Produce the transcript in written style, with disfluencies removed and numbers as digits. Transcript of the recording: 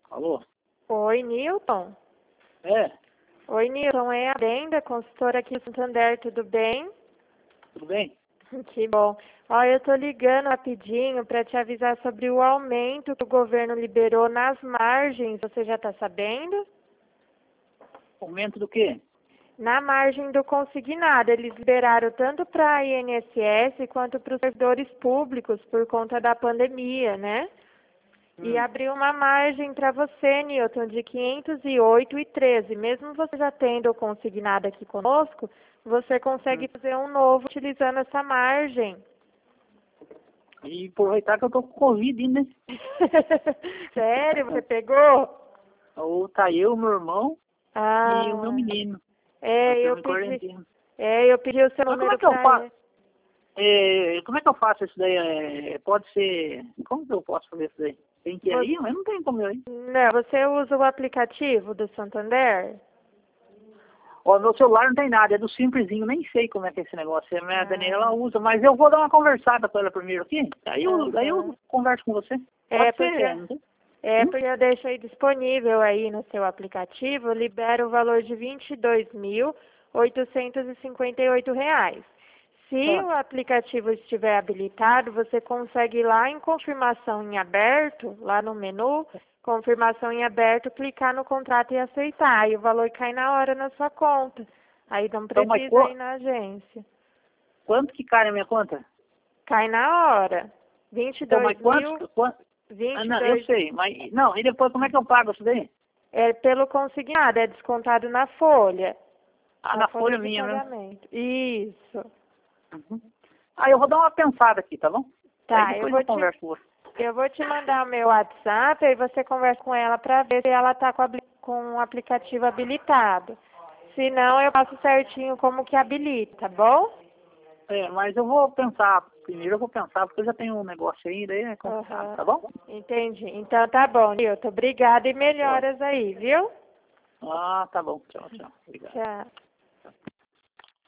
Alô? Oi, Newton. É, Oi, Newton, é a Brenda, consultora aqui do Santander, tudo bem? tudo bem? Que bom. Ó, eu tô ligando rapidinho para te avisar sobre o aumento que o governo liberou nas margens, você já está sabendo? Aumento do quê? Na margem do consignado, eles liberaram tanto para a INSS quanto para os servidores públicos por conta da pandemia, né? E abriu uma margem para você, Newton, de 508,13. Mesmo você já tendo o consignado aqui conosco, você consegue fazer um novo utilizando essa margem. E aproveitar que eu tô com Covid ainda, né? Sério? Você pegou? Ou tá eu, meu irmão e o meu Ah, menino. é, Nós eu estamos em pedi. quarentena. Eu pedi o seu Mas como é número que eu para faço? ele. Como é que eu faço isso daí? Pode ser... Como que eu posso fazer isso daí? Tem que ir aí? Mas não tem como eu ir. Não, você usa o aplicativo do Santander? Ó, meu celular não tem nada, é do Simplesinho, nem sei como é que é esse negócio. A minha Daniela usa, mas eu vou dar uma conversada com ela primeiro aqui. Daí eu converso com você. É Pode porque, ser, não tem? porque eu deixei disponível aí no seu aplicativo, libera o valor de R$ 22.858. Se Ah, o aplicativo estiver habilitado, você consegue ir lá em confirmação em aberto, lá no menu, confirmação em aberto, clicar no contrato e aceitar. Aí o valor cai na hora na sua conta. Aí não então, mas precisa ir na agência. quanto que cai na minha conta? Cai na hora. Então, mas 22 quantos... mil, Ah, não, eu 22 sei, mas... Não, e depois como é que eu pago isso daí? é pelo consignado, é descontado na folha. Ah, Na na folha folha de minha mesmo. pagamento. Isso. Uhum. Ah, eu vou dar uma pensada aqui, tá bom? Aí Tá, depois eu converso com você. eu vou te mandar o meu WhatsApp, aí você conversa com ela para ver se ela tá com o aplicativo habilitado. Se não, eu passo certinho como que habilita, tá bom? Mas eu vou pensar. Primeiro eu vou pensar, porque eu já tenho um negócio aí, daí é complicado, Aham. tá bom? Entendi. Então tá bom, Nilton. Obrigada e Pode. melhoras aí, viu? Ah, tá bom. Tchau, tchau. Obrigado. Tchau.